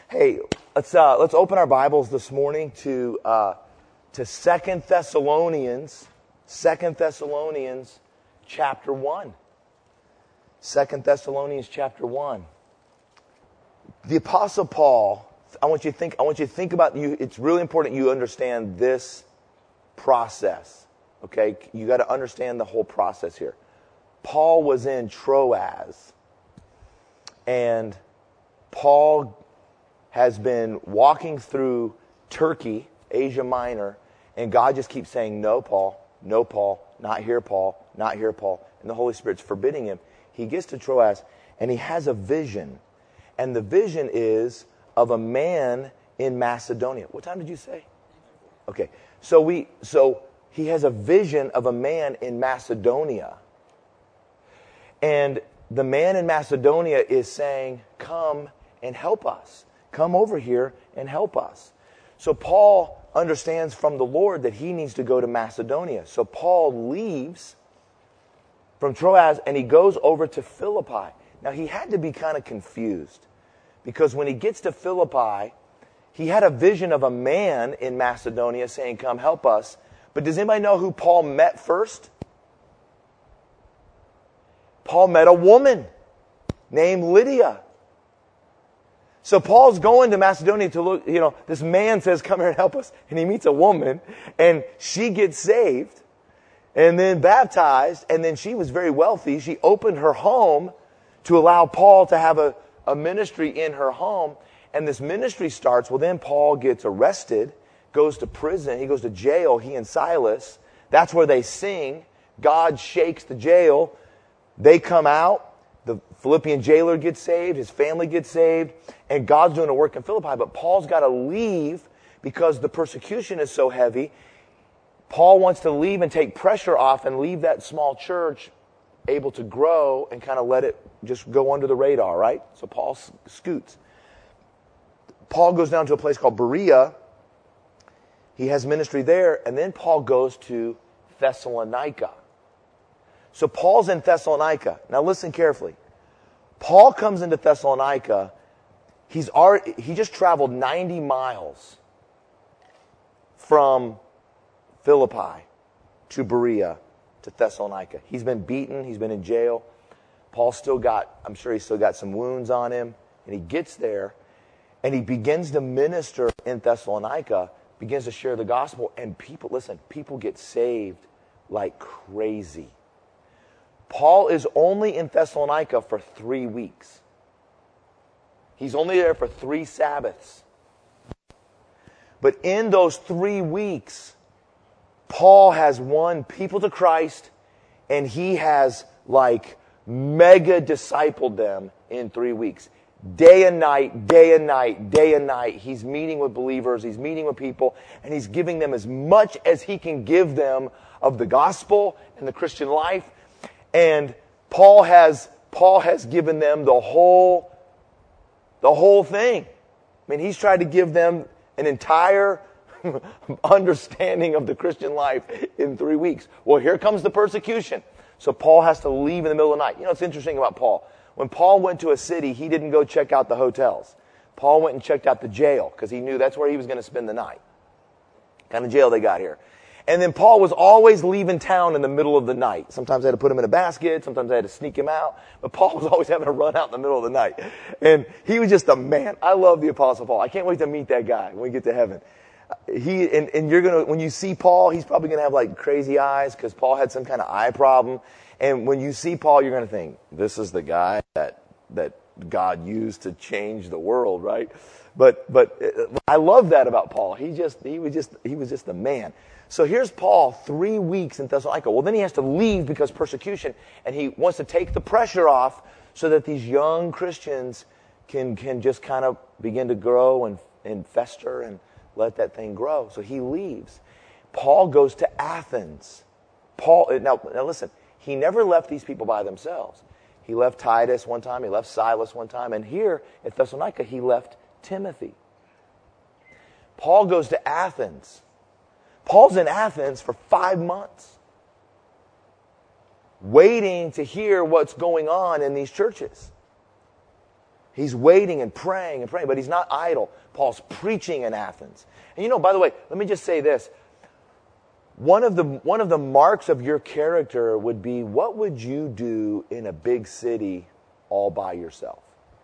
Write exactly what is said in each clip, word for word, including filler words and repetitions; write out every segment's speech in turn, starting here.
Hey, let's uh, let's open our Bibles this morning to uh, to Second Thessalonians, Second Thessalonians, chapter one. Second Thessalonians, chapter one. The Apostle Paul. I want you to think. I want you to think about you. It's really important you understand this process. Okay, you got to understand the whole process here. Paul was in Troas, and Paul has been walking through Turkey, Asia Minor, and God just keeps saying, no, Paul, no, Paul, not here, Paul, not here, Paul. And the Holy Spirit's forbidding him. He gets to Troas, and he has a vision. And the vision is of a man in Macedonia. What time did you say? Okay, so we, so he has a vision of a man in Macedonia. And the man in Macedonia is saying, come and help us. Come over here and help us. So Paul understands from the Lord that he needs to go to Macedonia. So Paul leaves from Troas and he goes over to Philippi. Now he had to be kind of confused because when he gets to Philippi, he had a vision of a man in Macedonia saying, come help us. But does anybody know who Paul met first? Paul met a woman named Lydia. So Paul's going to Macedonia to look, you know, this man says, come here and help us. And he meets a woman and she gets saved and then baptized. And then she was very wealthy. She opened her home to allow Paul to have a, a ministry in her home. And this ministry starts. Well, then Paul gets arrested, goes to prison. He goes to jail, he and Silas. That's where they sing. God shakes the jail. They come out. The Philippian jailer gets saved. His family gets saved. And God's doing a work in Philippi. But Paul's got to leave because the persecution is so heavy. Paul wants to leave and take pressure off and leave that small church able to grow and kind of let it just go under the radar, right? So Paul scoots. Paul goes down to a place called Berea. He has ministry there. And then Paul goes to Thessalonica. So Paul's in Thessalonica. Now listen carefully. Paul comes into Thessalonica. He's already, he just traveled ninety miles from Philippi to Berea to Thessalonica. He's been beaten. He's been in jail. Paul's still got, I'm sure he's still got some wounds on him. And he gets there and he begins to minister in Thessalonica, begins to share the gospel. And people, listen, people get saved like crazy. Paul is only in Thessalonica for three weeks. He's only there for three Sabbaths. But in those three weeks, Paul has won people to Christ, and he has like mega discipled them in three weeks. Day and night, day and night, day and night. He's meeting with believers, he's meeting with people, and he's giving them as much as he can give them of the gospel and the Christian life. And Paul has Paul has given them the whole the whole thing. I mean, he's tried to give them an entire understanding of the Christian life in three weeks. Well, here comes the persecution. So Paul has to leave in the middle of the night. You know what's interesting about Paul? When Paul went to a city, he didn't go check out the hotels. Paul went and checked out the jail because he knew that's where he was going to spend the night. What kind of jail they got here. And then Paul was always leaving town in the middle of the night. Sometimes they had to put him in a basket. Sometimes they had to sneak him out. But Paul was always having to run out in the middle of the night. And he was just a man. I love the Apostle Paul. I can't wait to meet that guy when we get to heaven. He and, and you're gonna when you see Paul, he's probably gonna have like crazy eyes because Paul had some kind of eye problem. And when you see Paul, you're gonna think, this is the guy that that God used to change the world, right? But but I love that about Paul. He just he was just he was just a man. So here's Paul, three weeks in Thessalonica. Well, then he has to leave because persecution, and he wants to take the pressure off so that these young Christians can can just kind of begin to grow and, and fester and let that thing grow. So he leaves. Paul goes to Athens. Paul now, now listen, he never left these people by themselves. He left Titus one time, he left Silas one time, and here at Thessalonica he left Timothy. Paul goes to Athens. Paul's in Athens for five months, waiting to hear what's going on in these churches. He's waiting and praying and praying, but he's not idle. Paul's preaching in Athens. And you know, by the way, let me just say this. One of the one of the marks of your character would be, what would you do in a big city all by yourself?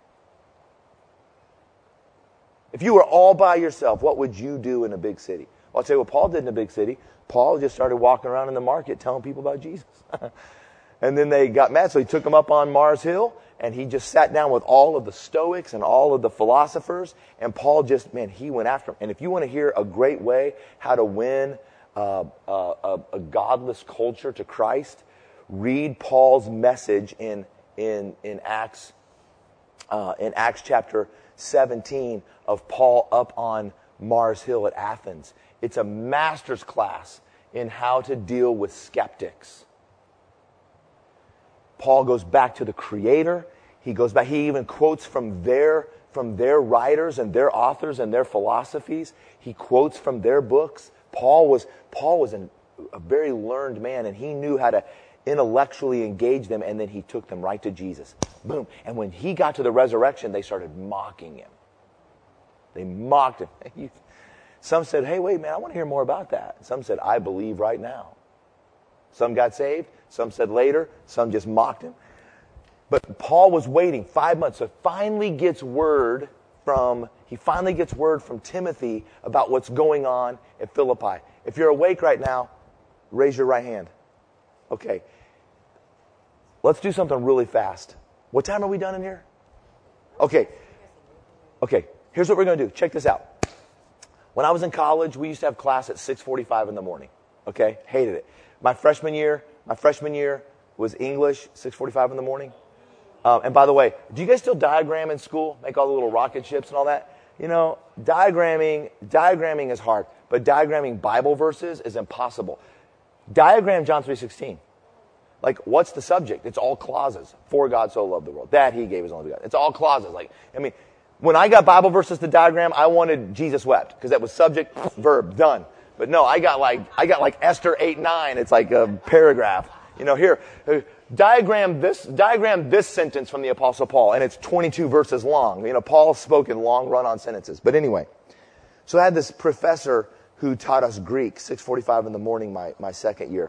If you were all by yourself, what would you do in a big city? Well, I'll tell you what Paul did in a big city. Paul just started walking around in the market telling people about Jesus. And then they got mad, so he took them up on Mars Hill, and he just sat down with all of the Stoics and all of the philosophers, and Paul just, man, he went after them. And if you want to hear a great way how to win uh, uh, a, a godless culture to Christ, read Paul's message in in in Acts uh, in Acts chapter seventeen of Paul up on Mars Hill at Athens. It's a master's class in how to deal with skeptics. Paul goes back to the Creator. He goes back. He even quotes from their from their writers and their authors and their philosophies. He quotes from their books. Paul was Paul was an, a very learned man, and he knew how to intellectually engage them. And then he took them right to Jesus. Boom! And when he got to the resurrection, they started mocking him. They mocked him. Some said, "Hey, wait, man, I want to hear more about that." Some said, "I believe right now." Some got saved. Some said later. Some just mocked him. But Paul was waiting five months. So finally gets word from, he finally gets word from Timothy about what's going on at Philippi. If you're awake right now, raise your right hand. Okay. Let's do something really fast. What time are we done in here? Okay. Okay. Here's what we're going to do. Check this out. When I was in college, we used to have class at six forty-five in the morning. Okay? Hated it. My freshman year, my freshman year was English, six forty-five in the morning. Um, and by the way, do you guys still diagram in school? Make all the little rocket ships and all that? You know, diagramming, diagramming is hard, but diagramming Bible verses is impossible. Diagram John three sixteen. Like, what's the subject? It's all clauses. For God so loved the world, that he gave his only begotten. It's all clauses. Like, I mean, when I got Bible verses to diagram, I wanted Jesus wept, because that was subject, verb, done. But no, I got like I got like Esther eight nine. It's like a paragraph. You know, here, uh, diagram this diagram this sentence from the Apostle Paul, and it's twenty-two verses long. You know, Paul spoke in long run-on sentences. But anyway, so I had this professor who taught us Greek, six forty-five in the morning, my my second year.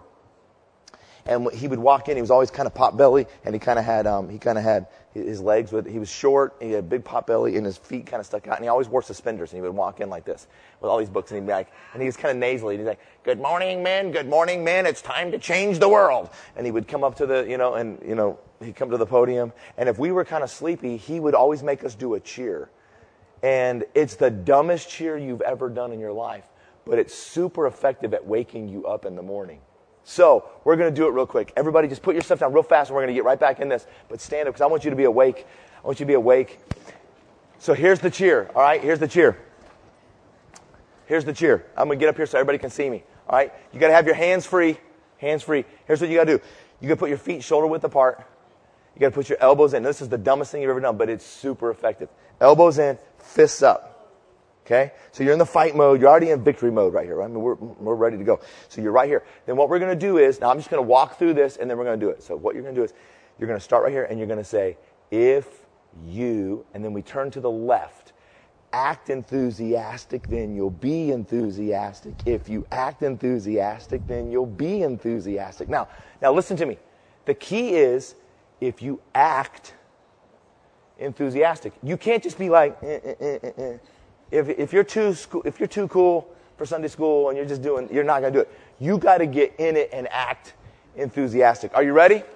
And he would walk in. He was always kind of pot belly, and he kind of had um he kind of had his legs with. He was short. He had a big pot belly, and his feet kind of stuck out. And he always wore suspenders. And he would walk in like this with all these books, and he'd be like, and he was kind of nasally. And he'd be like, "Good morning, men. Good morning, men. It's time to change the world." And he would come up to the you know, and you know, he'd come to the podium. And if we were kind of sleepy, he would always make us do a cheer. And it's the dumbest cheer you've ever done in your life, but it's super effective at waking you up in the morning. So, we're going to do it real quick. Everybody just put your stuff down real fast, and we're going to get right back in this. But stand up, because I want you to be awake. I want you to be awake. So, here's the cheer, all right? Here's the cheer. Here's the cheer. I'm going to get up here so everybody can see me, all right? You got to have your hands free. Hands free. Here's what you got to do. You got to put your feet shoulder width apart. You got to put your elbows in. This is the dumbest thing you've ever done, but it's super effective. Elbows in, fists up. Okay? So you're in the fight mode. You're already in victory mode right here. Right? I mean, we're, we're ready to go. So you're right here. Then what we're going to do is, now I'm just going to walk through this, and then we're going to do it. So what you're going to do is, you're going to start right here, and you're going to say, if you, and then we turn to the left, act enthusiastic, then you'll be enthusiastic. If you act enthusiastic, then you'll be enthusiastic. Now, now listen to me. The key is, if you act enthusiastic, you can't just be like, eh, eh, eh, eh, eh. If if you're too school, if you're too cool for Sunday school and you're just doing, you're not going to do it. You got to get in it and act enthusiastic. Are you ready?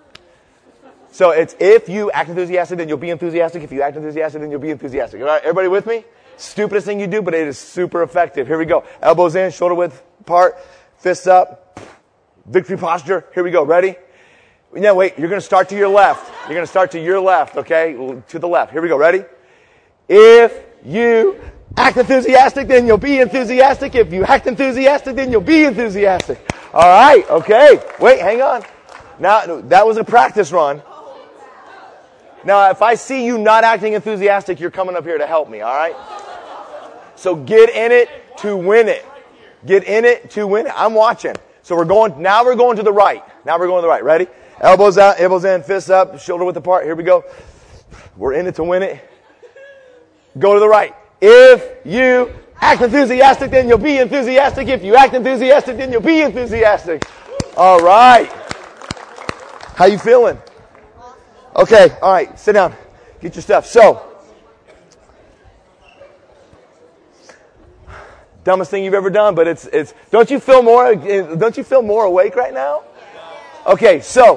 So it's if you act enthusiastic, then you'll be enthusiastic. If you act enthusiastic, then you'll be enthusiastic. All right, everybody with me? Stupidest thing you do, but it is super effective. Here we go. Elbows in, shoulder width apart, fists up, victory posture. Here we go. Ready? No, wait. You're going to start to your left. You're going to start to your left. Okay, to the left. Here we go. Ready? If you act enthusiastic, then you'll be enthusiastic. If you act enthusiastic, then you'll be enthusiastic. All right, okay. Wait, hang on. Now, that was a practice run. Now, if I see you not acting enthusiastic, you're coming up here to help me, all right? So get in it to win it. Get in it to win it. I'm watching. So we're going, now we're going to the right. Now we're going to the right. Ready? Elbows out, elbows in, fists up, shoulder width apart. Here we go. We're in it to win it. Go to the right. If you act enthusiastic, then you'll be enthusiastic. If you act enthusiastic, then you'll be enthusiastic. All right. How you feeling? Okay. All right. Sit down. Get your stuff. So, dumbest thing you've ever done, but it's it's. Don't you feel more? Don't you feel more awake right now? Okay. So.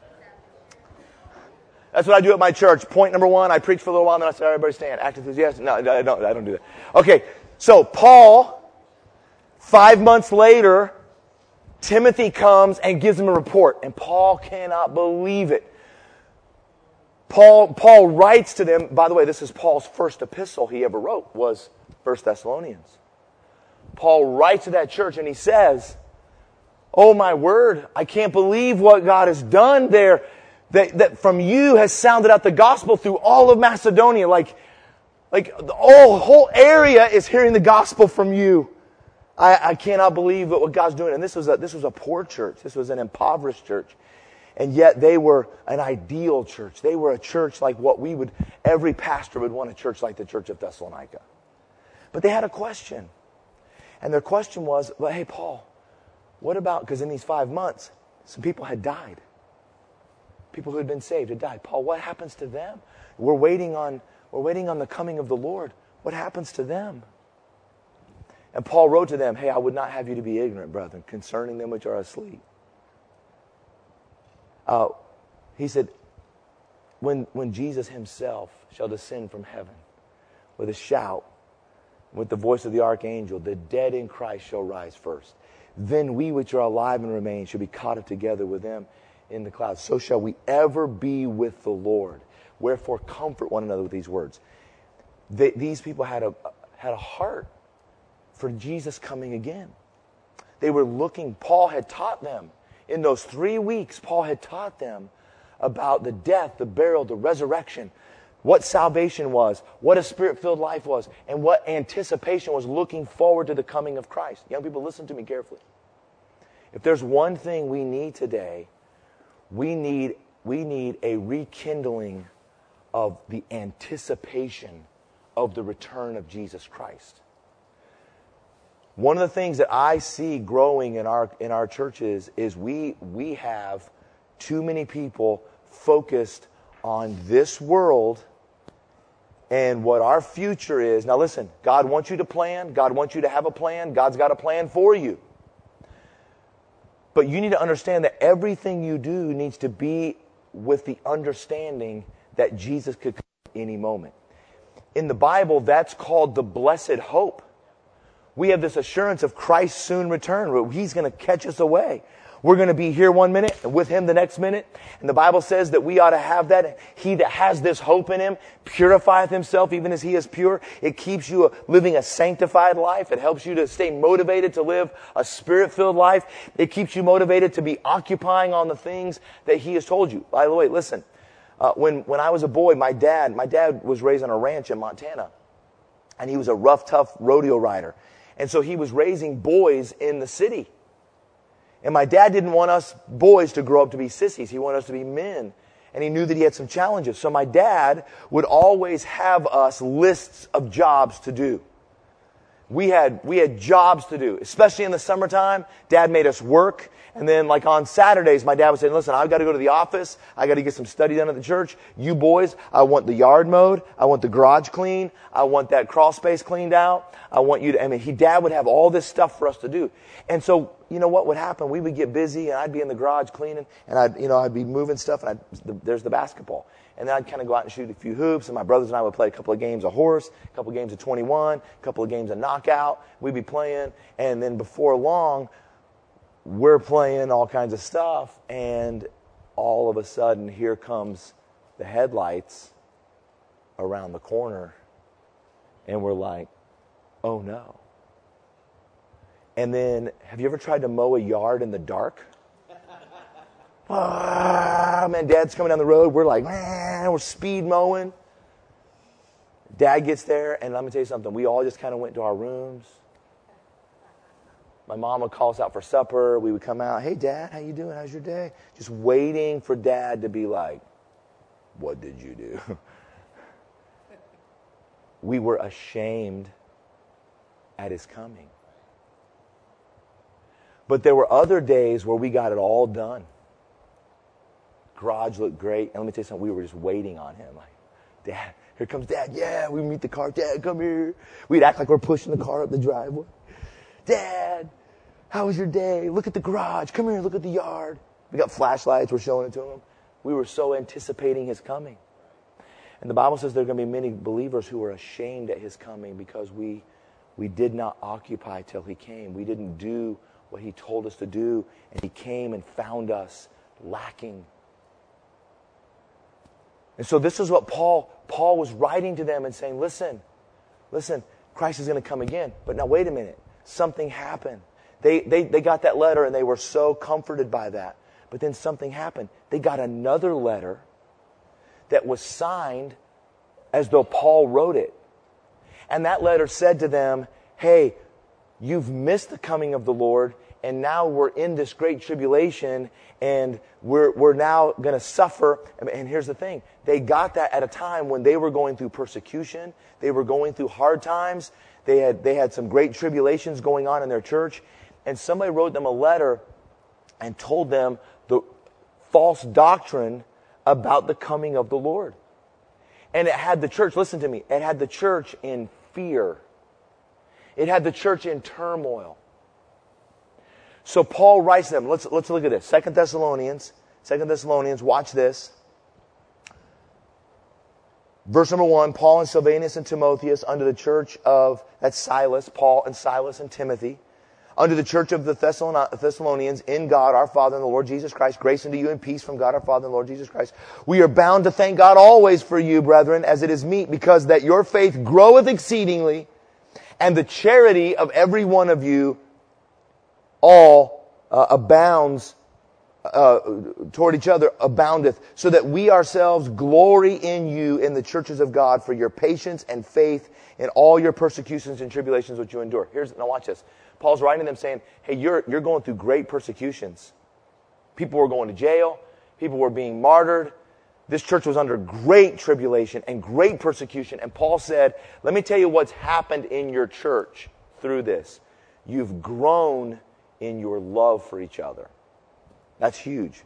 That's what I do at my church. Point number one, I preach for a little while, and then I say, everybody stand. Act enthusiastic. No, I don't, I don't do that. Okay, so Paul, five months later, Timothy comes and gives him a report, and Paul cannot believe it. Paul, Paul writes to them, by the way, this is Paul's first epistle he ever wrote, was First Thessalonians. Paul writes to that church, and he says, oh my word, I can't believe what God has done there. That, that from you has sounded out the gospel through all of Macedonia. Like, like the whole, whole area is hearing the gospel from you. I, I cannot believe what, what God's doing. And this was a, this was a poor church. This was an impoverished church. And yet they were an ideal church. They were a church like what we would, every pastor would want a church like the church of Thessalonica. But they had a question. And their question was, well, hey, Paul, what about, because in these five months, some people had died. People who had been saved had died. Paul, what happens to them? We're waiting on, we're waiting on the coming of the Lord. What happens to them? And Paul wrote to them, hey, I would not have you to be ignorant, brethren, concerning them which are asleep. Uh, he said, when, when Jesus himself shall descend from heaven with a shout, with the voice of the archangel, the dead in Christ shall rise first. Then we which are alive and remain shall be caught up together with them in the clouds. So shall we ever be with the Lord. Wherefore comfort one another with these words. They, these people had a had a heart for Jesus coming again. They were looking. Paul had taught them in those three weeks. Paul had taught them about the death, the burial, the resurrection, what salvation was, what a spirit-filled life was, and what anticipation was looking forward to the coming of Christ. Young people, listen to me carefully. If there's one thing we need today, We need, we need a rekindling of the anticipation of the return of Jesus Christ. One of the things that I see growing in our, in our churches is we, we have too many people focused on this world and what our future is. Now listen, God wants you to plan. God wants you to have a plan. God's got a plan for you. But you need to understand that everything you do needs to be with the understanding that Jesus could come at any moment. In the Bible, that's called the blessed hope. We have this assurance of Christ's soon return. He's going to catch us away. We're going to be here one minute and with Him the next minute. And the Bible says that we ought to have that. He that has this hope in Him purifieth himself even as He is pure. It keeps you living a sanctified life. It helps you to stay motivated to live a spirit-filled life. It keeps you motivated to be occupying on the things that He has told you. By the way, listen, uh, when, when I was a boy, my dad, my dad was raised on a ranch in Montana. And he was a rough, tough rodeo rider. And so he was raising boys in the city. And my dad didn't want us boys to grow up to be sissies. He wanted us to be men. And he knew that he had some challenges. So my dad would always have us lists of jobs to do. We had, we had jobs to do, especially in the summertime. Dad made us work. And then like on Saturdays, my dad would say, listen, I've got to go to the office. I got to get some study done at the church. You boys, I want the yard mowed. I want the garage clean. I want that crawl space cleaned out. I want you to, I mean, he, Dad would have all this stuff for us to do. And so, you know what would happen? We would get busy and I'd be in the garage cleaning and I'd, you know, I'd be moving stuff and I'd, the, there's the basketball. And then I'd kind of go out and shoot a few hoops and my brothers and I would play a couple of games of horse, a couple of games of twenty-one, a couple of games of knockout. We'd be playing and then before long, we're playing all kinds of stuff and all of a sudden here comes the headlights around the corner and we're like, oh no. And then, have you ever tried to mow a yard in the dark? Ah, man, Dad's coming down the road. We're like, man, we're speed mowing. Dad gets there, and let me tell you something. We all just kind of went to our rooms. My mom would call us out for supper. We would come out. Hey, Dad, how you doing? How's your day? Just waiting for Dad to be like, what did you do? we were ashamed at his coming. But there were other days where we got it all done. Garage looked great. And let me tell you something, we were just waiting on him. Like, Dad, here comes Dad. Yeah, we meet the car. Dad, come here. We'd act like we're pushing the car up the driveway. Dad, how was your day? Look at the garage. Come here, look at the yard. We got flashlights. We're showing it to him. We were so anticipating his coming. And the Bible says there are going to be many believers who are ashamed at his coming because we we did not occupy till he came. We didn't do what he told us to do, and he came and found us lacking. And so this is what Paul Paul was writing to them and saying, listen, listen, Christ is going to come again. But now wait a minute. Something happened. They, they, they got that letter and they were so comforted by that. But then something happened. They got another letter that was signed as though Paul wrote it. And that letter said to them, hey, you've missed the coming of the Lord, and now we're in this great tribulation, and we're we're now going to suffer. And here's the thing. They got that at a time when they were going through persecution. They were going through hard times. They had they had some great tribulations going on in their church. And somebody wrote them a letter and told them the false doctrine about the coming of the Lord. And it had the church, listen to me, it had the church in fear. It had the church in turmoil. So Paul writes them, let's, let's look at this. Second Thessalonians, Second Thessalonians, watch this. Verse number one, Paul and Silvanus and Timotheus unto the church of, that's Silas, Paul and Silas and Timothy, unto the church of the Thessalonians in God our Father and the Lord Jesus Christ, grace unto you and peace from God our Father and the Lord Jesus Christ. We are bound to thank God always for you, brethren, as it is meet, because that your faith groweth exceedingly, and the charity of every one of you all uh, abounds uh, toward each other, aboundeth, so that we ourselves glory in you in the churches of God for your patience and faith in all your persecutions and tribulations which you endure. Here's, now watch this. Paul's writing to them saying, hey, you're, you're going through great persecutions. People were going to jail. People were being martyred. This church was under great tribulation and great persecution. And Paul said, let me tell you what's happened in your church through this. You've grown in your love for each other. That's huge.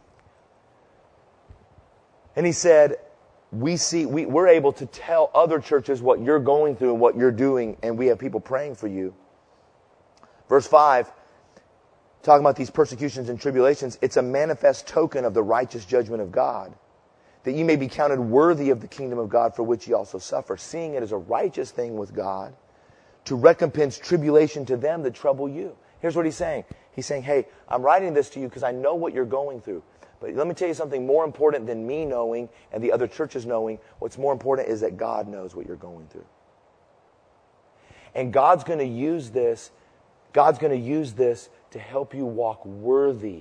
And he said, we see, we, we're able to tell other churches what you're going through and what you're doing, and we have people praying for you. Verse five, talking about these persecutions and tribulations, it's a manifest token of the righteous judgment of God, that you may be counted worthy of the kingdom of God for which ye also suffer, seeing it as a righteous thing with God, to recompense tribulation to them that trouble you. Here's what he's saying. He's saying, hey, I'm writing this to you because I know what you're going through. But let me tell you something more important than me knowing and the other churches knowing. What's more important is that God knows what you're going through. And God's going to use this, God's going to use this to help you walk worthy.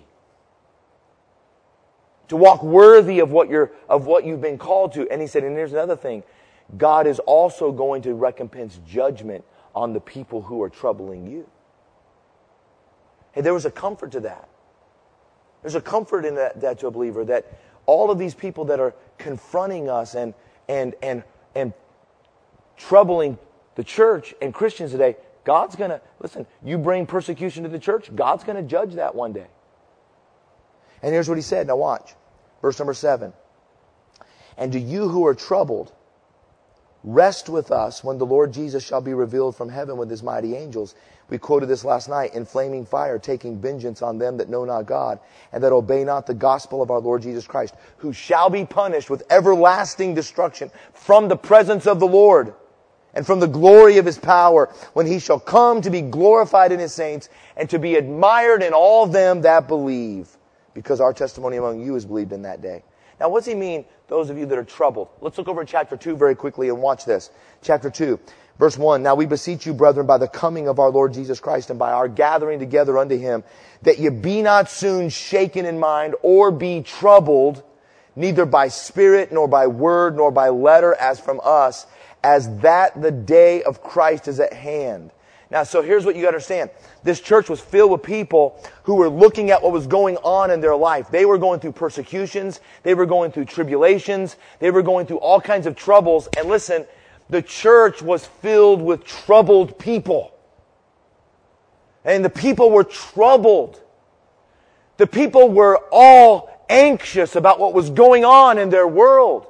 To walk worthy of what you're of what you've been called to. And he said, and here's another thing. God is also going to recompense judgment on the people who are troubling you. Hey, there was a comfort to that. There's a comfort in that, that to a believer, that all of these people that are confronting us and and and and troubling the church and Christians today, God's going to, listen, you bring persecution to the church, God's going to judge that one day. And here's what he said. Now watch. Verse number seven. And to you who are troubled, rest with us when the Lord Jesus shall be revealed from heaven with his mighty angels. We quoted this last night. In flaming fire, taking vengeance on them that know not God, and that obey not the gospel of our Lord Jesus Christ, who shall be punished with everlasting destruction from the presence of the Lord, and from the glory of his power, when he shall come to be glorified in his saints, and to be admired in all them that believe, because our testimony among you is believed in that day. Now, what does he mean, those of you that are troubled? Let's look over at chapter two very quickly and watch this. Chapter two, verse one. Now we beseech you, brethren, by the coming of our Lord Jesus Christ and by our gathering together unto him, that ye be not soon shaken in mind or be troubled, neither by spirit, nor by word, nor by letter as from us, as that the day of Christ is at hand. Now, so here's what you got to understand. This church was filled with people who were looking at what was going on in their life. They were going through persecutions. They were going through tribulations. They were going through all kinds of troubles. And listen, the church was filled with troubled people. And the people were troubled. The people were all anxious about what was going on in their world.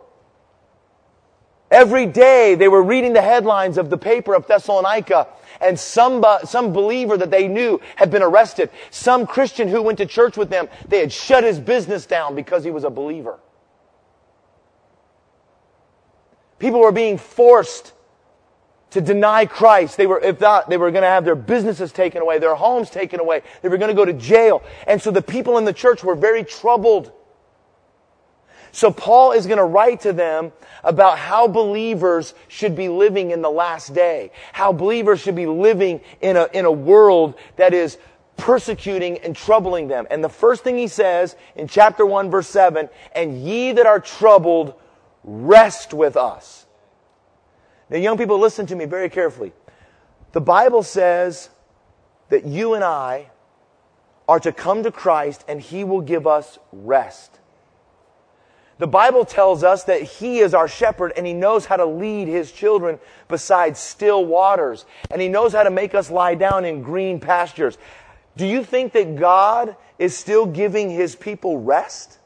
Every day they were reading the headlines of the paper of Thessalonica, and some, some believer that they knew had been arrested. Some Christian who went to church with them, they had shut his business down because he was a believer. People were being forced to deny Christ. They were, if not, they were going to have their businesses taken away, their homes taken away. They were going to go to jail. And so the people in the church were very troubled. So Paul is going to write to them about how believers should be living in the last day. How believers should be living in a, in a world that is persecuting and troubling them. And the first thing he says in chapter one, verse seven, "And ye that are troubled, rest with us." Now, young people, listen to me very carefully. The Bible says that you and I are to come to Christ and He will give us rest. The Bible tells us that He is our shepherd and He knows how to lead His children beside still waters. And He knows how to make us lie down in green pastures. Do you think that God is still giving His people rest?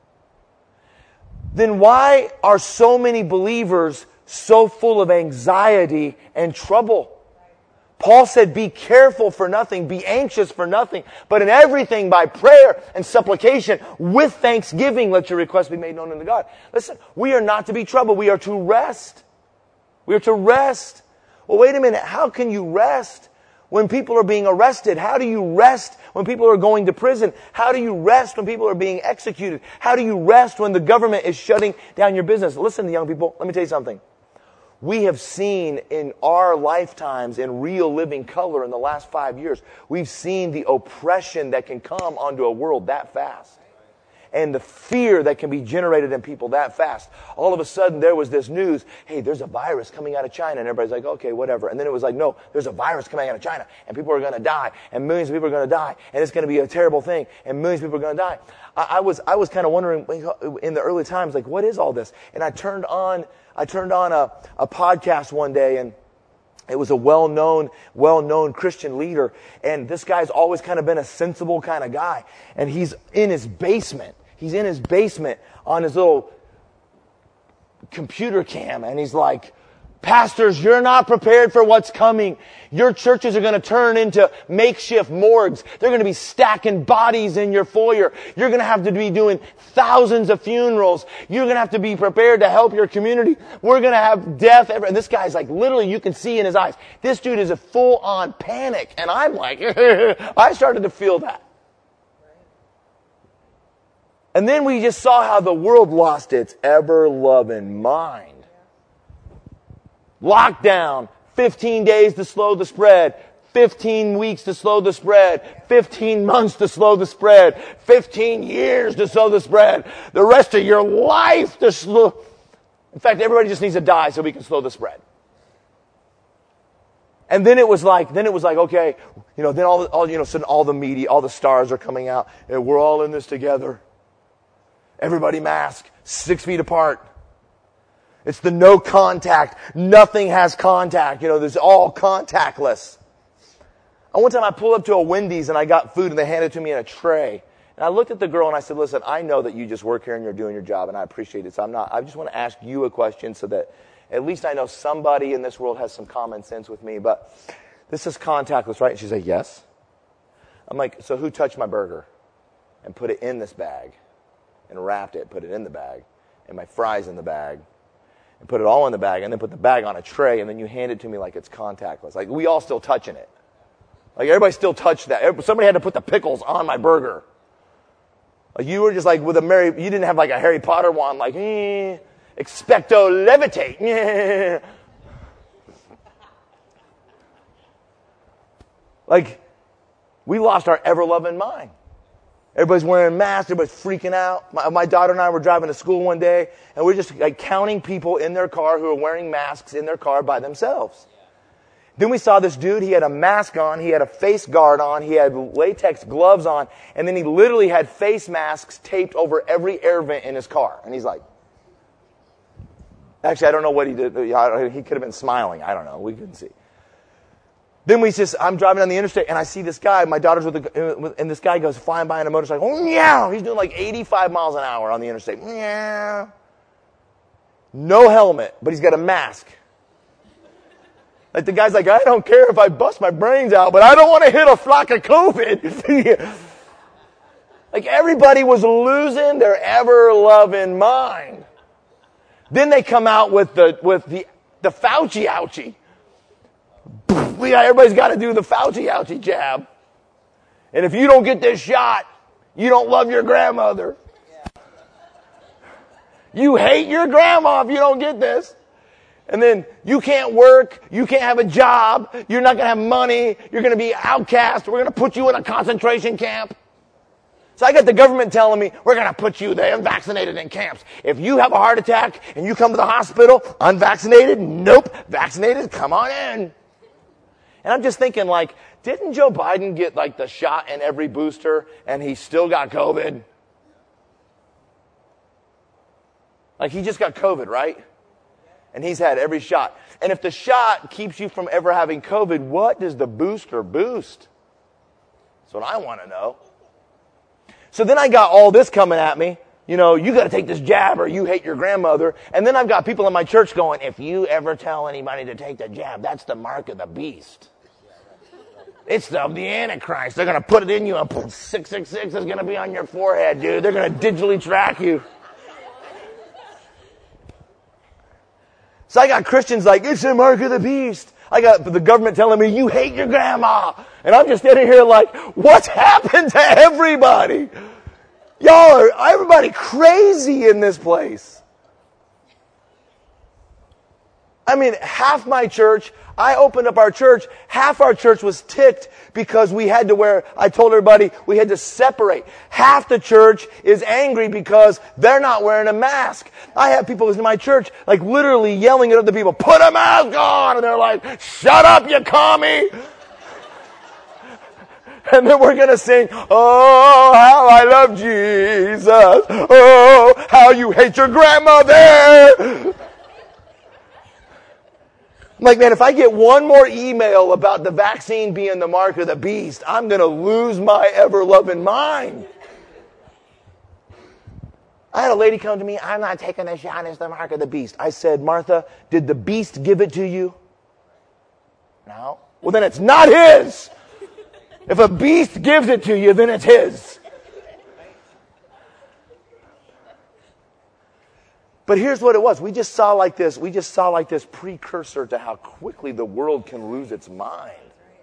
Then why are so many believers so full of anxiety and trouble? Paul said, be careful for nothing, be anxious for nothing, but in everything by prayer and supplication with thanksgiving let your requests be made known unto God. Listen, we are not to be troubled. We are to rest. We are to rest. Well, wait a minute. How can you rest when people are being arrested? How do you rest when people are going to prison? How do you rest when people are being executed? How do you rest when the government is shutting down your business? Listen, young people, let me tell you something. We have seen in our lifetimes, in real living color in the last five years, we've seen the oppression that can come onto a world that fast. And the fear that can be generated in people that fast. All of a sudden there was this news, hey, there's a virus coming out of China. And everybody's like, okay, whatever. And then it was like, no, there's a virus coming out of China. And people are going to die. And millions of people are going to die. And it's going to be a terrible thing. And millions of people are going to die. I, I was I was kind of wondering in the early times, like, what is all this? And I turned on I turned on a, a podcast one day, and it was a well-known, well-known Christian leader. And this guy's always kind of been a sensible kind of guy. And he's in his basement. He's in his basement on his little computer cam. And he's like, pastors, you're not prepared for what's coming. Your churches are going to turn into makeshift morgues. They're going to be stacking bodies in your foyer. You're going to have to be doing thousands of funerals. You're going to have to be prepared to help your community. We're going to have death. Every, and this guy's like, literally, you can see in his eyes, this dude is a full-on panic. And I'm like, I started to feel that. And then we just saw how the world lost its ever-loving mind. Lockdown, fifteen days to slow the spread, fifteen weeks to slow the spread, fifteen months to slow the spread, fifteen years to slow the spread, the rest of your life to slow. In fact, everybody just needs to die so we can slow the spread. And then it was like, then it was like, okay, you know, then all, all you know, sudden all the media, all the stars are coming out, and we're all in this together. Everybody mask, six feet apart. It's the no contact. Nothing has contact. You know, there's all contactless. And one time I pulled up to a Wendy's and I got food and they handed it to me in a tray. And I looked at the girl and I said, listen, I know that you just work here and you're doing your job and I appreciate it. So I'm not, I just want to ask you a question so that at least I know somebody in this world has some common sense with me. But this is contactless, right? And she said, yes. I'm like, so who touched my burger and put it in this bag and wrapped it, put it in the bag and my fries in the bag? And put it all in the bag, and then put the bag on a tray, and then you hand it to me like it's contactless. Like, we all still touching it. Like, everybody still touched that. Somebody had to put the pickles on my burger. Like, you were just like with a Mary, you didn't have like a Harry Potter wand, like, eh, expecto levitate. Eh. Like, we lost our ever-loving mind. Everybody's wearing masks. Everybody's freaking out. My, my daughter and I were driving to school one day, and we're just like counting people in their car who are wearing masks in their car by themselves. Yeah. Then we saw this dude. He had a mask on. He had a face guard on. He had latex gloves on. And then he literally had face masks taped over every air vent in his car. And he's like, Actually, I don't know what he did. He could have been smiling. I don't know. We couldn't see. Then we just, I'm driving down the interstate, and I see this guy. My daughter's with, the, and this guy goes flying by in a motorcycle. Oh, yeah! He's doing like eighty-five miles an hour on the interstate. Yeah. No helmet, but he's got a mask. Like the guy's like, I don't care if I bust my brains out, but I don't want to hit a flock of COVID. Like everybody was losing their ever-loving mind. Then they come out with the with the the Fauci ouchie. Yeah, everybody's got to do the Fauci ouchie jab. And if you don't get this shot, you don't love your grandmother. You hate your grandma if you don't get this. And then you can't work, you can't have a job, you're not going to have money, you're going to be outcast, we're going to put you in a concentration camp. So I got the government telling me, we're going to put you there unvaccinated in camps. If you have a heart attack and you come to the hospital unvaccinated, nope, vaccinated, come on in. And I'm just thinking like, didn't Joe Biden get like the shot in every booster and he still got COVID? Like he just got COVID, right? And he's had every shot. And if the shot keeps you from ever having COVID, what does the booster boost? That's what I want to know. So then I got all this coming at me. You know, you got to take this jab or you hate your grandmother. And then I've got people in my church going, if you ever tell anybody to take the jab, that's the mark of the beast. It's the, the Antichrist. They're going to put it in you and six six six is going to be on your forehead, dude. They're going to digitally track you. So I got Christians like, it's the mark of the beast. I got the government telling me, you hate your grandma. And I'm just sitting here like, what's happened to everybody? Y'all are, everybody crazy in this place. I mean, half my church, I opened up our church, half our church was ticked because we had to wear, I told everybody, we had to separate. Half the church is angry because they're not wearing a mask. I have people in my church, like literally yelling at other people, put a mask on! And they're like, shut up, you commie! And then we're going to sing, oh, how I love Jesus. Oh, how you hate your grandmother. I'm like, man, if I get one more email about the vaccine being the mark of the beast, I'm going to lose my ever-loving mind. I had a lady come to me, I'm not taking a shot, it's the mark of the beast. I said, Martha, did the beast give it to you? No. Well, then it's not his. If a beast gives it to you, then it's his. But here's what it was. We just saw like this, we just saw like this precursor to how quickly the world can lose its mind.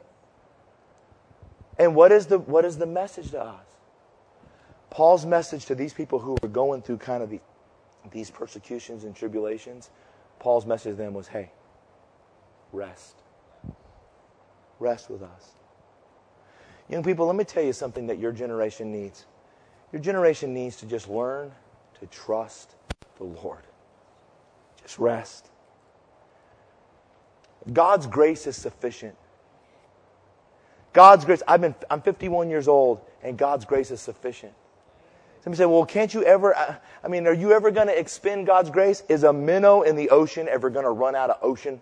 And what is the what is the message to us? Paul's message to these people who were going through kind of the, these persecutions and tribulations, Paul's message to them was, hey, rest. Rest with us. Young people, let me tell you something that your generation needs. Your generation needs to just learn to trust the Lord. Just rest. God's grace is sufficient. God's grace, I've been, I'm fifty-one years old, and God's grace is sufficient. Somebody say, well, can't you ever, I mean, are you ever going to expend God's grace? Is a minnow in the ocean ever going to run out of ocean?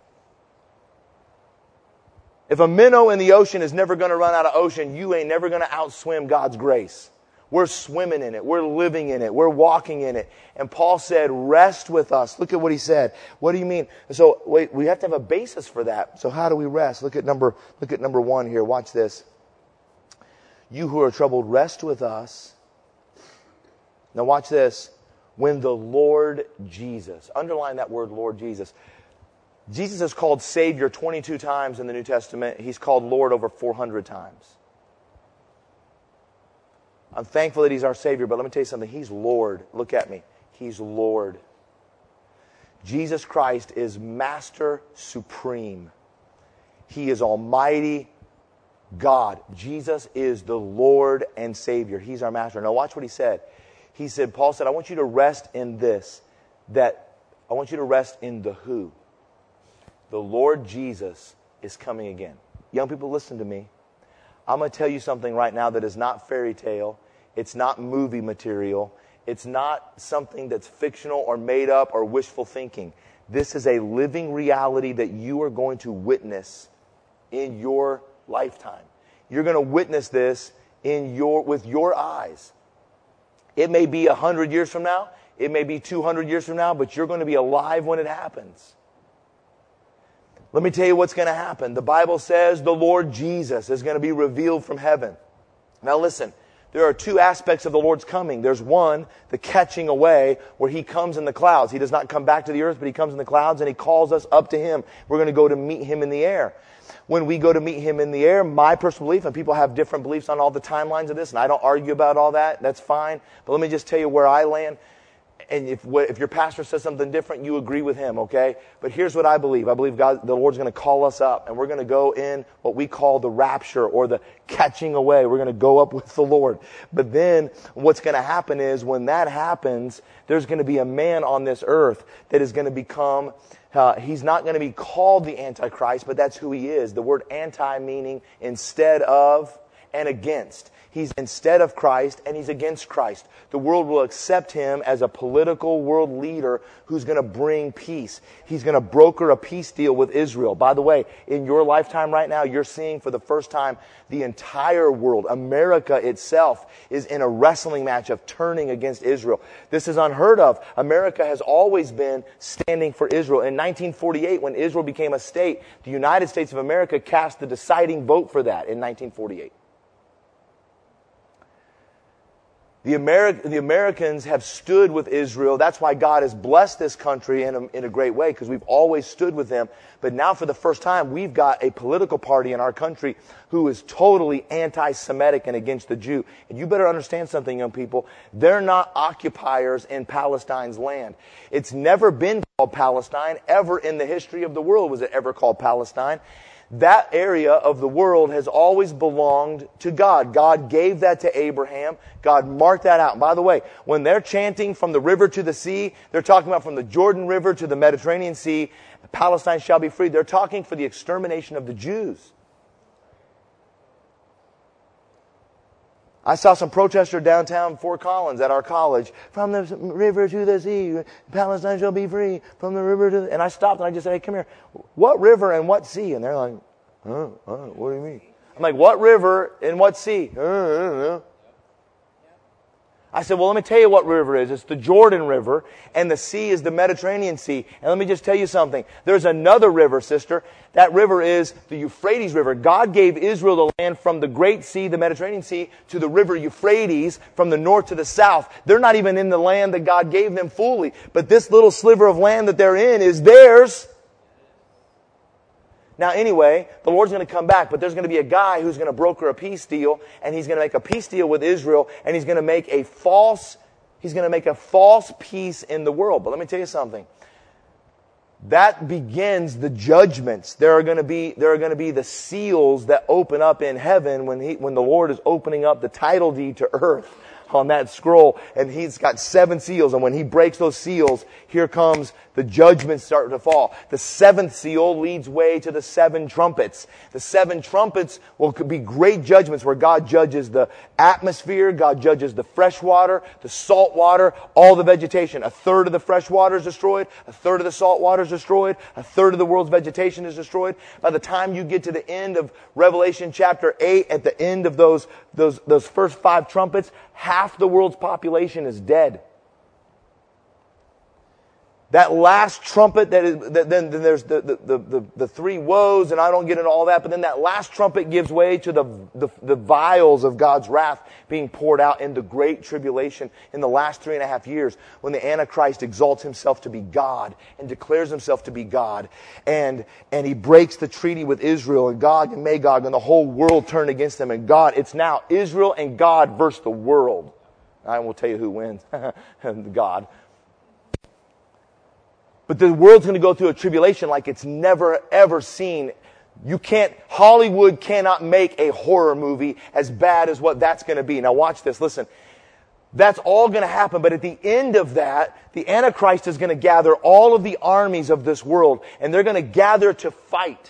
If a minnow in the ocean is never going to run out of ocean, you ain't never going to outswim God's grace. We're swimming in it. We're living in it. We're walking in it. And Paul said, rest with us. Look at what he said. What do you mean? So wait, we have to have a basis for that. So how do we rest? Look at number, look at number one here. Watch this. You who are troubled, rest with us. Now watch this. When the Lord Jesus, underline that word, Lord Jesus. Jesus is called Savior twenty-two times in the New Testament. He's called Lord over four hundred times. I'm thankful that He's our Savior, but let me tell you something. He's Lord. Look at me. He's Lord. Jesus Christ is Master Supreme. He is Almighty God. Jesus is the Lord and Savior. He's our Master. Now watch what He said. He said, Paul said, I want you to rest in this. That I want you to rest in the who. The Lord Jesus is coming again. Young people, listen to me. I'm going to tell you something right now that is not fairy tale. It's not movie material. It's not something that's fictional or made up or wishful thinking. This is a living reality that you are going to witness in your lifetime. You're going to witness this in your with your eyes. It may be a hundred years from now. It may be two hundred years from now, but you're going to be alive when it happens. Let me tell you what's going to happen. The Bible says the Lord Jesus is going to be revealed from heaven. Now listen, there are two aspects of the Lord's coming. There's one, the catching away, where He comes in the clouds. He does not come back to the earth, but He comes in the clouds and He calls us up to Him. We're going to go to meet Him in the air. When we go to meet Him in the air, my personal belief, and people have different beliefs on all the timelines of this, and I don't argue about all that, that's fine. But let me just tell you where I land. And if if your pastor says something different, you agree with him, okay? But here's what I believe. I believe God, the Lord's going to call us up, and we're going to go in what we call the rapture or the catching away. We're going to go up with the Lord. But then what's going to happen is when that happens, there's going to be a man on this earth that is going to become, uh, he's not going to be called the Antichrist, but that's who he is. The word anti meaning instead of and against. He's instead of Christ, and he's against Christ. The world will accept him as a political world leader who's going to bring peace. He's going to broker a peace deal with Israel. By the way, in your lifetime right now, you're seeing for the first time the entire world, America itself, is in a wrestling match of turning against Israel. This is unheard of. America has always been standing for Israel. In nineteen forty-eight, when Israel became a state, the United States of America cast the deciding vote for that in nineteen forty-eight. The, Ameri- the Americans have stood with Israel. That's why God has blessed this country in a, in a great way, because we've always stood with them. But now for the first time, we've got a political party in our country who is totally anti-Semitic and against the Jew. And you better understand something, young people. They're not occupiers in Palestine's land. It's never been called Palestine. Ever in the history of the world was it ever called Palestine. That area of the world has always belonged to God. God gave that to Abraham. God marked that out. And by the way, when they're chanting from the river to the sea, they're talking about from the Jordan River to the Mediterranean Sea, Palestine shall be free. They're talking for the extermination of the Jews. I saw some protesters downtown Fort Collins at our college. From the river to the sea, Palestine shall be free. From the river to the... And I stopped and I just said, hey, come here. What river and what sea? And they're like, huh, huh, what do you mean? I'm like, what river and what sea? Uh, I don't know. I said, well, let me tell you what river is. It's the Jordan River, and the sea is the Mediterranean Sea. And let me just tell you something. There's another river, sister. That river is the Euphrates River. God gave Israel the land from the Great Sea, the Mediterranean Sea, to the river Euphrates from the north to the south. They're not even in the land that God gave them fully. But this little sliver of land that they're in is theirs. Now, anyway, the Lord's going to come back, but there's going to be a guy who's going to broker a peace deal, and he's going to make a peace deal with Israel, and he's going to make a false, he's going to make a false peace in the world. But let me tell you something. That begins the judgments. There are going to be, there are going to be the seals that open up in heaven when he, when the Lord is opening up the title deed to earth on that scroll, and he's got seven seals, and when he breaks those seals, here comes the judgments start to fall. The seventh seal leads way to the seven trumpets. The seven trumpets will be great judgments where God judges the atmosphere, God judges the fresh water, the salt water, all the vegetation. A third of the fresh water is destroyed, a third of the salt water is destroyed, a third of the world's vegetation is destroyed. By the time you get to the end of Revelation chapter eight, at the end of those, those, those first five trumpets, half the world's population is dead. That last trumpet, that is, that, then, then there's the, the, the, the three woes, and I don't get into all that, but then that last trumpet gives way to the, the, the vials of God's wrath being poured out in the great tribulation in the last three and a half years, when the Antichrist exalts himself to be God and declares himself to be God, and, and he breaks the treaty with Israel, and Gog and Magog, and the whole world turned against him, and God, it's now Israel and God versus the world. I will tell you who wins. God. But the world's going to go through a tribulation like it's never, ever seen. You can't, Hollywood cannot make a horror movie as bad as what that's going to be. Now watch this, listen. That's all going to happen, but at the end of that, the Antichrist is going to gather all of the armies of this world, and they're going to gather to fight.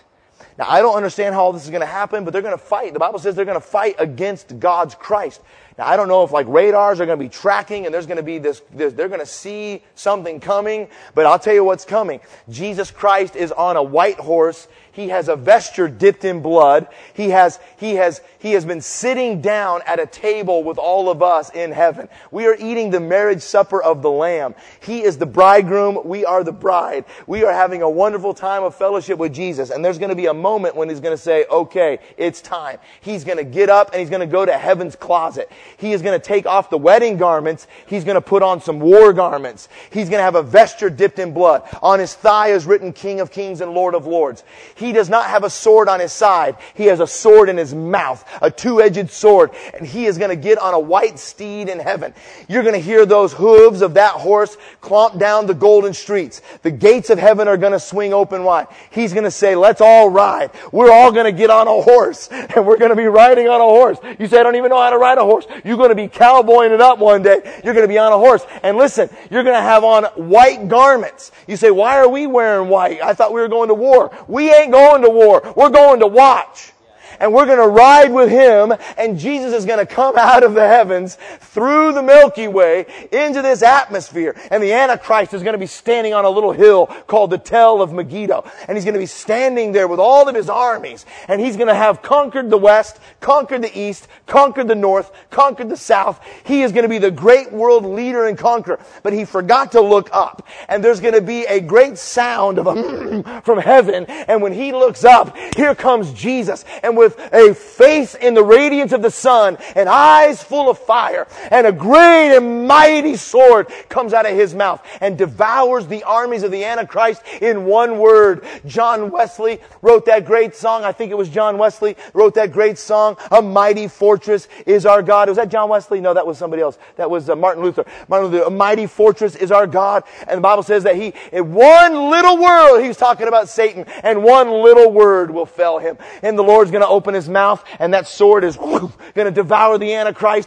Now, I don't understand how all this is going to happen, but they're going to fight. The Bible says they're going to fight against God's Christ. Now, I don't know if like radars are going to be tracking and there's going to be this, this, they're going to see something coming, but I'll tell you what's coming. Jesus Christ is on a white horse. He has a vesture dipped in blood. He has, he has, he has been sitting down at a table with all of us in heaven. We are eating the marriage supper of the Lamb. He is the bridegroom. We are the bride. We are having a wonderful time of fellowship with Jesus. And there's going to be a moment when He's going to say, okay, it's time. He's going to get up and He's going to go to heaven's closet. He is going to take off the wedding garments. He's going to put on some war garments. He's going to have a vesture dipped in blood. On His thigh is written King of Kings and Lord of Lords. He does not have a sword on His side. He has a sword in His mouth, a two-edged sword. And He is going to get on a white steed in heaven. You're going to hear those hooves of that horse clomp down the golden streets. The gates of heaven are going to swing open wide. He's going to say, let's all ride. We're all going to get on a horse. And we're going to be riding on a horse. You say, I don't even know how to ride a horse. You're going to be cowboying it up one day. You're going to be on a horse. And listen, you're going to have on white garments. You say, why are we wearing white? I thought we were going to war. We ain't going to war. We're going to watch. And we're going to ride with Him, and Jesus is going to come out of the heavens through the Milky Way into this atmosphere. And the Antichrist is going to be standing on a little hill called the Tell of Megiddo. And he's going to be standing there with all of his armies. And he's going to have conquered the west, conquered the east, conquered the north, conquered the south. He is going to be the great world leader and conqueror. But he forgot to look up. And there's going to be a great sound of a from heaven. And when he looks up, here comes Jesus. And with a face in the radiance of the sun and eyes full of fire, and a great and mighty sword comes out of His mouth and devours the armies of the Antichrist in one word. John Wesley wrote that great song. I think it was John Wesley wrote that great song, A Mighty Fortress is Our God. Was that John Wesley? No, that was somebody else. That was uh, Martin Luther. Martin Luther, A Mighty Fortress is Our God. And the Bible says that he, in one little word, he was talking about Satan, and one little word will fell him. And the Lord's going to open His mouth, and that sword is going to devour the Antichrist,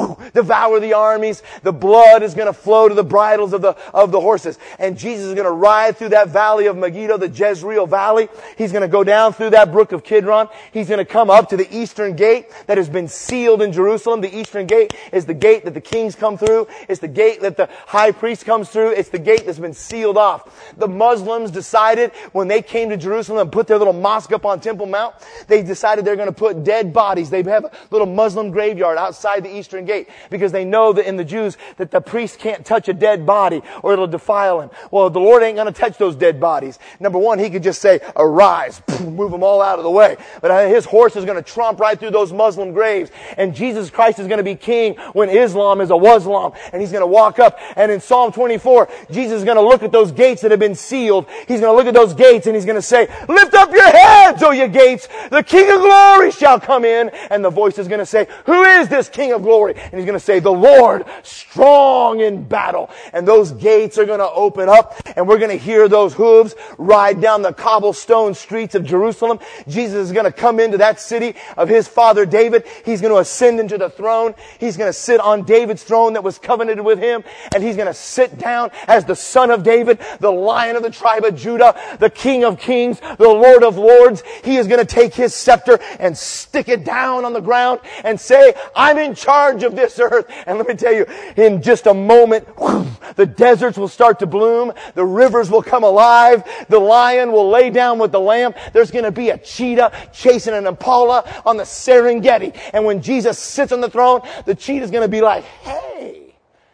devour the armies. The blood is going to flow to the bridles of the of the horses, and Jesus is going to ride through that valley of Megiddo, the Jezreel Valley. He's going to go down through that brook of Kidron. He's going to come up to the eastern gate that has been sealed in Jerusalem. The eastern gate is the gate that the kings come through. It's the gate that the high priest comes through. It's the gate that's been sealed off. The Muslims decided when they came to Jerusalem and put their little mosque up on Temple Mount, they decided they're going to put dead bodies. They have a little Muslim graveyard outside the eastern gate because they know that in the Jews that the priest can't touch a dead body or it'll defile him. Well, the Lord ain't going to touch those dead bodies. Number one, He could just say, arise, move them all out of the way. But His horse is going to tromp right through those Muslim graves. And Jesus Christ is going to be king when Islam is a waslam. And He's going to walk up. And in Psalm twenty-four, Jesus is going to look at those gates that have been sealed. He's going to look at those gates and He's going to say, lift up your heads, O ye gates. The King of glory shall come in. And the voice is going to say, who is this King of glory? And He's going to say, the Lord, strong in battle. And those gates are going to open up, and we're going to hear those hooves ride down the cobblestone streets of Jerusalem. Jesus is going to come into that city of His father David. He's going to ascend into the throne. He's going to sit on David's throne that was covenanted with Him. And He's going to sit down as the Son of David, the Lion of the tribe of Judah, the King of kings, the Lord of lords. He is going to take His scepter and stick it down on the ground and say, I'm in charge of this earth. And let me tell you, in just a moment, the deserts will start to bloom. The rivers will come alive. The lion will lay down with the lamb. There's going to be a cheetah chasing an impala on the Serengeti. And when Jesus sits on the throne, the cheetah's going to be like, hey,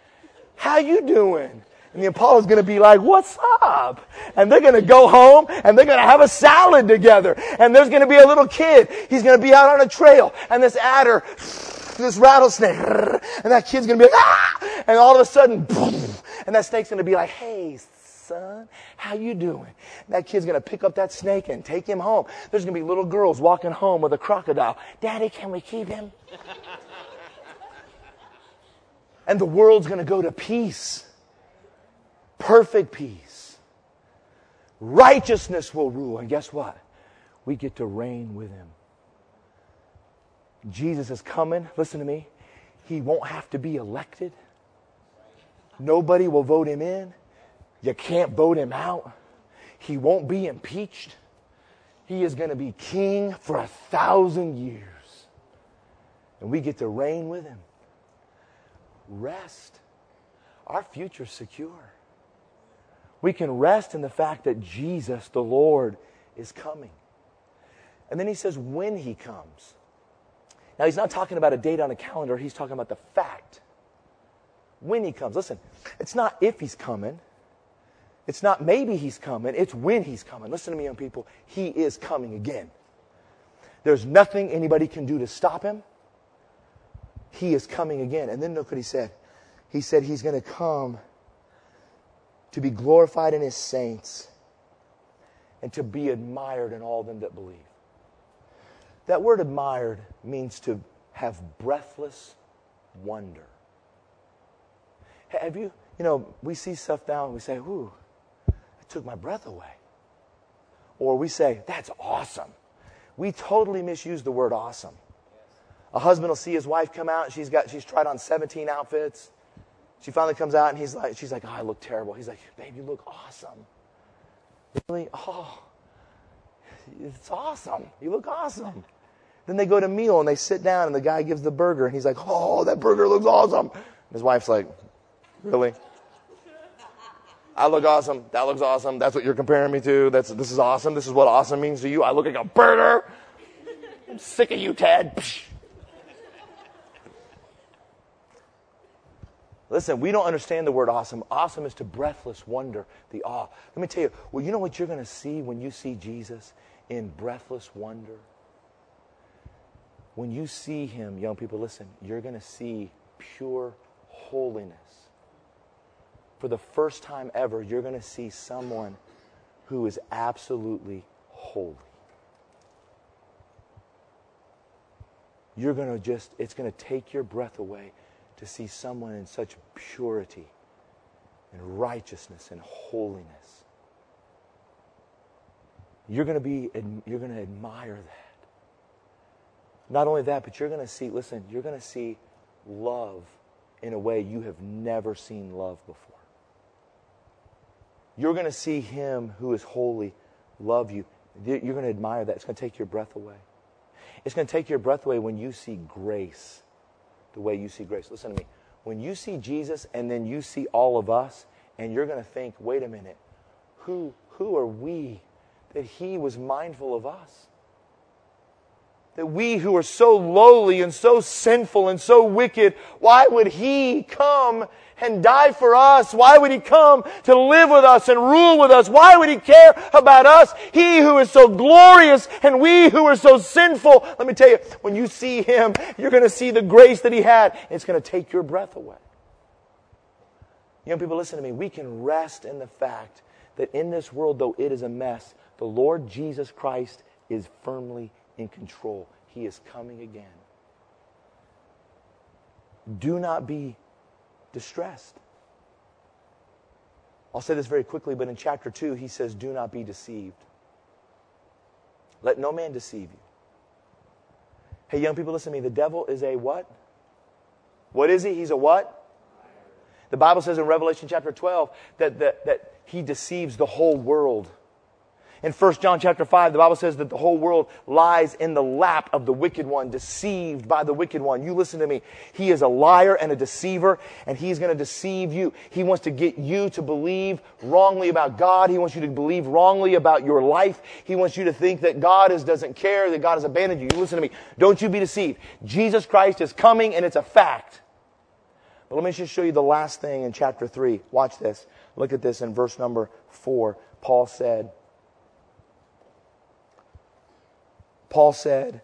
how you doing? And the impala is going to be like, what's up? And they're going to go home and they're going to have a salad together. And there's going to be a little kid. He's going to be out on a trail. And this adder, this rattlesnake, and that kid's going to be like, ah! And all of a sudden, boom, and that snake's going to be like, hey, son, how you doing? And that kid's going to pick up that snake and take him home. There's going to be little girls walking home with a crocodile. Daddy, can we keep him? And the world's going to go to peace. Perfect peace. Righteousness will rule. And guess what? We get to reign with Him. Jesus is coming. Listen to me. He won't have to be elected. Nobody will vote Him in. You can't vote Him out. He won't be impeached. He is going to be king for a thousand years. And we get to reign with him. Rest. Our future's secure. We can rest in the fact that Jesus, the Lord, is coming. And then he says when he comes. Now he's not talking about a date on a calendar. He's talking about the fact. When he comes. Listen, it's not if he's coming. It's not maybe he's coming. It's when he's coming. Listen to me, young people. He is coming again. There's nothing anybody can do to stop him. He is coming again. And then look what he said. He said he's going to come to be glorified in his saints and to be admired in all them that believe. That word admired means to have breathless wonder. Have you, you know, we see stuff now and we say, ooh, it took my breath away. Or we say, that's awesome. We totally misuse the word awesome. A husband will see his wife come out and she's got she's tried on seventeen outfits. She finally comes out and he's like, she's like, oh, I look terrible. He's like, babe, you look awesome. Really? Oh, it's awesome. You look awesome. Then they go to meal and they sit down and the guy gives the burger and he's like, oh, that burger looks awesome. And his wife's like, really? I look awesome. That looks awesome. That's what you're comparing me to. That's this is awesome. This is what awesome means to you. I look like a burger. I'm sick of you, Ted. Listen, we don't understand the word awesome. Awesome is to breathless wonder, the awe. Let me tell you, well, you know what you're going to see when you see Jesus in breathless wonder? When you see him, young people, listen, you're going to see pure holiness. For the first time ever, you're going to see someone who is absolutely holy. You're going to just, it's going to take your breath away to see someone in such purity and righteousness and holiness. You're going to be, you're going to admire that. Not only that, but you're going to see, listen, you're going to see love in a way you have never seen love before. You're going to see him who is holy love you. You're going to admire that. It's going to take your breath away. It's going to take your breath away when you see grace the way you see grace. Listen to me. When you see Jesus and then you see all of us, and you're going to think, wait a minute, who, who are we that he was mindful of us? That we who are so lowly and so sinful and so wicked, why would he come and die for us? Why would he come to live with us and rule with us? Why would he care about us? He who is so glorious and we who are so sinful. Let me tell you, when you see him, you're going to see the grace that he had. And it's going to take your breath away. Young people, listen to me. We can rest in the fact that in this world, though it is a mess, the Lord Jesus Christ is firmly in control. He is coming again. Do not be distressed. I'll say this very quickly, but in chapter two, he says, do not be deceived. Let no man deceive you. Hey, young people, listen to me. The devil is a what? What is he? He's a what? The Bible says in Revelation chapter twelve that, that, that he deceives the whole world. In First John chapter five, the Bible says that the whole world lies in the lap of the wicked one, deceived by the wicked one. You listen to me. He is a liar and a deceiver, and he's going to deceive you. He wants to get you to believe wrongly about God. He wants you to believe wrongly about your life. He wants you to think that God is, doesn't care, that God has abandoned you. You listen to me. Don't you be deceived. Jesus Christ is coming, and it's a fact. But let me just show you the last thing in chapter three. Watch this. Look at this in verse number four. Paul said, Paul said,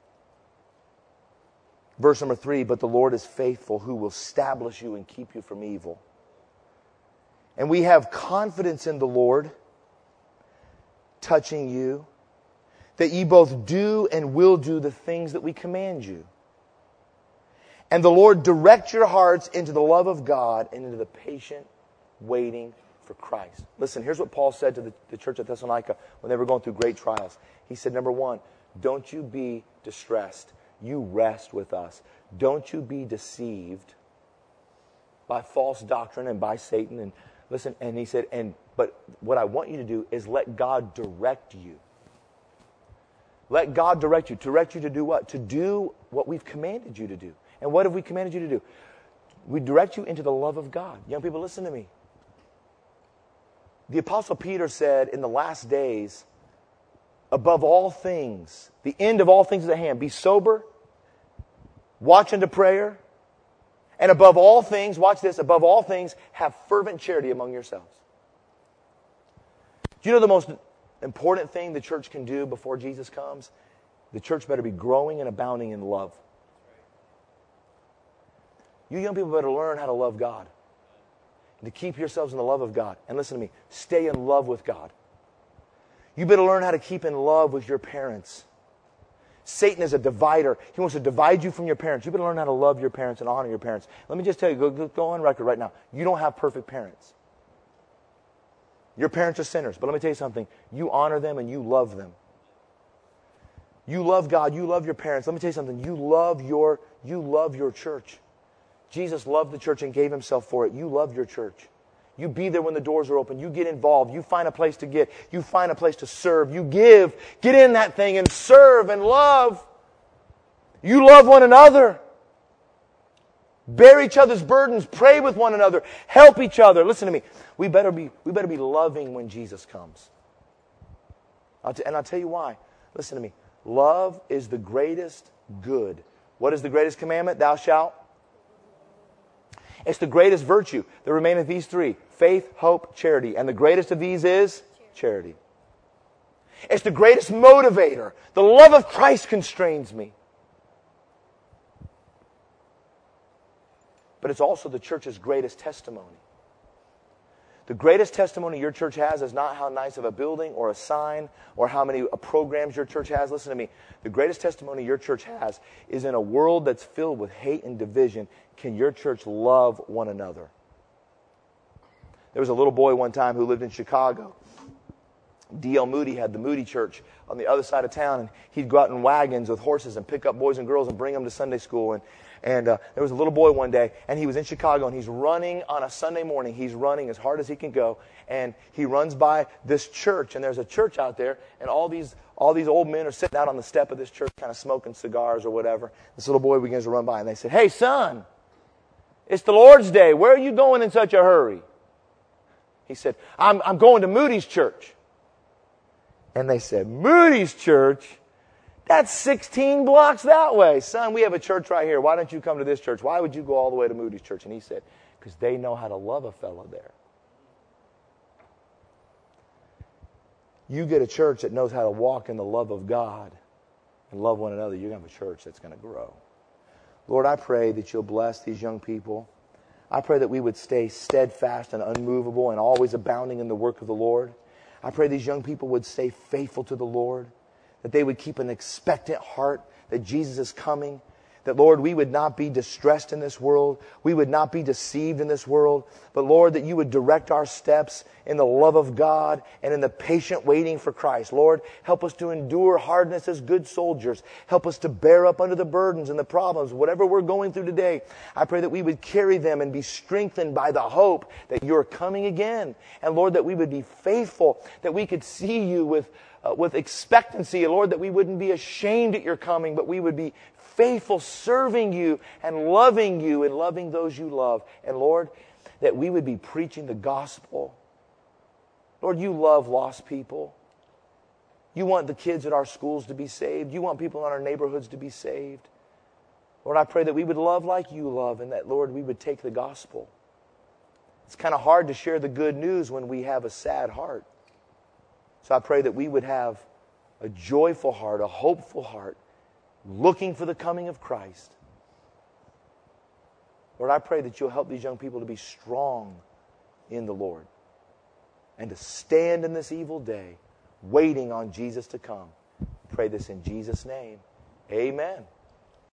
verse number three, but the Lord is faithful, who will establish you and keep you from evil. And we have confidence in the Lord, touching you, that ye both do and will do the things that we command you. And the Lord direct your hearts into the love of God and into the patient waiting for Christ. Listen, here's what Paul said to the, the church at Thessalonica when they were going through great trials. He said, number one, don't you be distressed. You rest with us. Don't you be deceived by false doctrine and by Satan. And listen, and he said, and but what I want you to do is let God direct you. Let God direct you. Direct you to do what? To do what we've commanded you to do. And what have we commanded you to do? We direct you into the love of God. Young people, listen to me. The Apostle Peter said in the last days, above all things, the end of all things is at hand. Be sober, watch unto prayer, and above all things, watch this, above all things, have fervent charity among yourselves. Do you know the most important thing the church can do before Jesus comes? The church better be growing and abounding in love. You young people better learn how to love God. And to keep yourselves in the love of God. And listen to me, stay in love with God. You better learn how to keep in love with your parents. Satan is a divider. He wants to divide you from your parents. You better learn how to love your parents and honor your parents. Let me just tell you, go, go, go on record right now. You don't have perfect parents. Your parents are sinners. But let me tell you something. You honor them and you love them. You love God. You love your parents. Let me tell you something. You love your, you love your church. Jesus loved the church and gave himself for it. You love your church. You be there when the doors are open. You get involved. You find a place to get. You find a place to serve. You give. Get in that thing and serve and love. You love one another. Bear each other's burdens. Pray with one another. Help each other. Listen to me. We better be, we better be loving when Jesus comes. I'll t- and I'll tell you why. Listen to me. Love is the greatest good. What is the greatest commandment? Thou shalt. It's the greatest virtue. There remaineth these three. Faith, hope, charity. And the greatest of these is charity. It's the greatest motivator. The love of Christ constrains me. But it's also the church's greatest testimony. The greatest testimony your church has is not how nice of a building or a sign or how many programs your church has. Listen to me. The greatest testimony your church has is in a world that's filled with hate and division. Can your church love one another? There was a little boy one time who lived in Chicago. D L Moody had the Moody Church on the other side of town, and he'd go out in wagons with horses and pick up boys and girls and bring them to Sunday school. And And uh, there was a little boy one day, and he was in Chicago, and he's running on a Sunday morning. He's running as hard as he can go, and he runs by this church, and there's a church out there, and all these all these old men are sitting out on the step of this church kind of smoking cigars or whatever. This little boy begins to run by, and they said, "Hey, son, it's the Lord's Day. Where are you going in such a hurry?" He said, I'm, I'm going to Moody's church. And they said, "Moody's church? That's sixteen blocks that way. Son, we have a church right here. Why don't you come to this church? Why would you go all the way to Moody's church?" And he said, "Because they know how to love a fellow there." You get a church that knows how to walk in the love of God and love one another, you're going to have a church that's going to grow. Lord, I pray that you'll bless these young people. I pray that we would stay steadfast and unmovable and always abounding in the work of the Lord. I pray these young people would stay faithful to the Lord, that they would keep an expectant heart that Jesus is coming, that, Lord, we would not be distressed in this world, we would not be deceived in this world, but, Lord, that you would direct our steps in the love of God and in the patient waiting for Christ. Lord, help us to endure hardness as good soldiers. Help us to bear up under the burdens and the problems, whatever we're going through today. I pray that we would carry them and be strengthened by the hope that you're coming again. And, Lord, that we would be faithful, that we could see you with Uh, with expectancy, Lord, that we wouldn't be ashamed at your coming, but we would be faithful serving you and loving you and loving those you love. And Lord, that we would be preaching the gospel. Lord, you love lost people. You want the kids at our schools to be saved. You want people in our neighborhoods to be saved. Lord, I pray that we would love like you love and that, Lord, we would take the gospel. It's kind of hard to share the good news when we have a sad heart. So I pray that we would have a joyful heart, a hopeful heart, looking for the coming of Christ. Lord, I pray that you'll help these young people to be strong in the Lord and to stand in this evil day, waiting on Jesus to come. Pray this in Jesus' name. Amen.